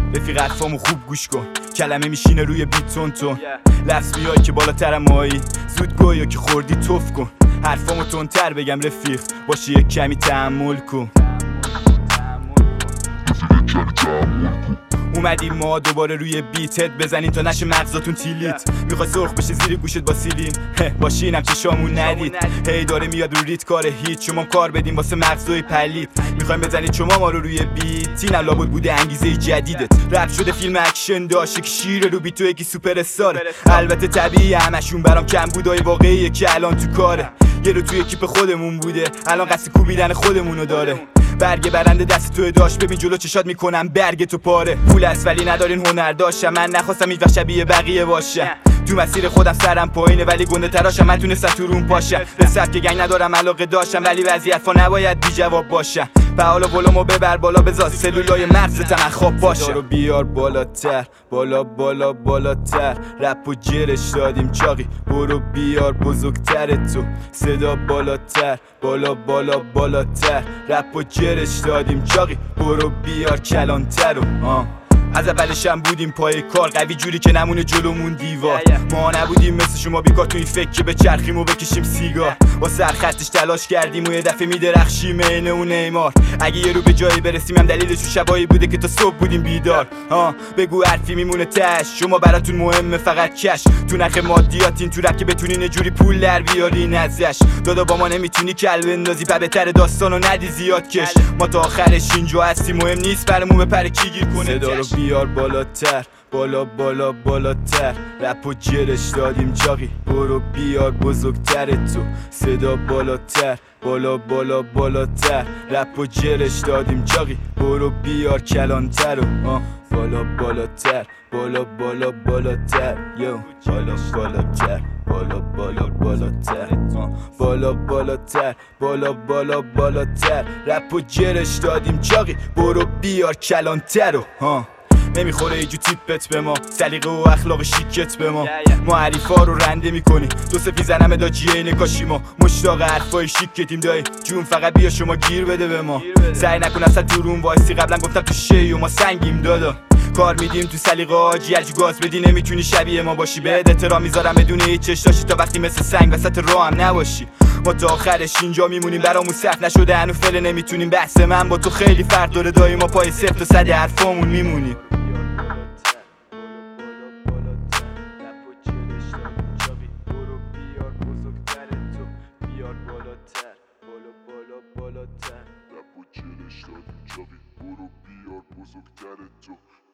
رفیق حرفامو خوب گوش کن، کلمه میشینه روی بیت تون لفظ میای که بالاترم مایی، زود گویا که خوردی توف کن. حرفامو تندتر بگم رفیق، باشی یک کمی تحمل کن. اومدیم ما دوباره روی بیتت بزنیم تا نشه مغزاتون تیلیت. میخوای سرخ بشه زیر گوشت با سیلین، باشینم چشامون ندید. هی داره میاد رو ریت کار هیچ، شما کار بدیم واسه مغزای پلید. میخوایم بزنید شما ما رو روی بیت، اینم لابد بوده انگیزه جدیدت. رپ شده فیلم اکشن داشت، یکی شیره رو بیت و یکی سوپر استاره. البته طبیعی همشون برام کم بودای واقعیه که الان تو کاره. یه رو توی کیپ خودمون بوده، الان قصد کوبیدن خودمونو داره. برگ برنده دست تو داشت، ببین جلو چشات میکنم برگ تو پاره. پول است ولی ندارین هنر داشتم، من نخواستم هیچ وقت شبیه بقیه باشم. تو مسیر خودم سرم پایینه ولی گنده تراشم، من تونستم تو روم پاشم. به سبک گنگ ندارم علاقه داشتم ولی وضعیت‌ها نباید بی جواب باشم. فعال و ولومو ببر بالا، بذار سلولای مغزت من خواب باشه. صدا رو بیار بالاتر، بالا بالا بالاتر. رپ و جرش دادیم چاقی، برو بیار بزرگتر تو. صدا بالاتر، بالا بالا بالاتر. رپ و جرش دادیم چاقی، برو بیار کلانتر و از اولشم بودیم پای کار، قوی جوری که نمونه جلومون دیوار. ما نبودیم مثل شما بیکار تو این فکر که بچرخیم و بکشیم سیگار. با سرخطش تلاش کردیم و یه دفعه میدرخشیم عین اون نیمار. اگه یه رو به جایی برسیم هم دلیلش شبایی بوده که تا صبح بودیم بیدار. بگو حرفی میمونه تش، شما براتون مهمه فقط کش. تو نخ مادیاتین تو رپ که بتونین جوری پول در بیارین ازش. دادا با ما نمیتونی کل بندازی، بهتر داستانو ندی زیاد کش. ما تا آخرش اینجا هستیم، مهم نیست برامون بپره کی گیر کنه. بیار بالاتر، بالا بالا بالاتر. رپ و جرش دادیم چاقی، برو بیار بزرگتر تو. صدا بالاتر، بالا بالا بالاتر. رپ و جرش دادیم چاقی، برو بیار کلانتر و بالا بالاتر، بالا بالا بالاتر. یو بالا بالاتر، بالا بالا بالاتر. بالا بالاتر، بالا بالا بالاتر. رپ و جرش دادیم چاقی، برو بیار کلانتر و نمیخوره ایجو تیپت به ما، سلیقه و اخلاق شیکت به ما. ما حریفا رو رنده میکنی، دو سفی زنم داجیه نکاشی. ما مشتاق حرفای شیکتیم دایی جون، فقط بیا شما گیر بده به ما. سعی نکن اصلا تو روم وایسی، قبلا گفتم تو شی و ما سنگیم دادا. کار میدیم تو سلیقه آجی، هرجو گاز بدی نمیتونی شبیه ما باشی. بهت احترام میذارم بدون هیچ چشاشی، تا وقتی مثل سنگ وسط راه هم نباشی. ما تا آخرش اینجا میمونیم، برامون صف نشده هنو فعل نمیتونیم. بحث من با تو خیلی فرق داره دایی، ما پای صفر تا صد حرفامون میمونیم. رپ و جرش دادیم چاقی، برو بیار بزرگتر تو.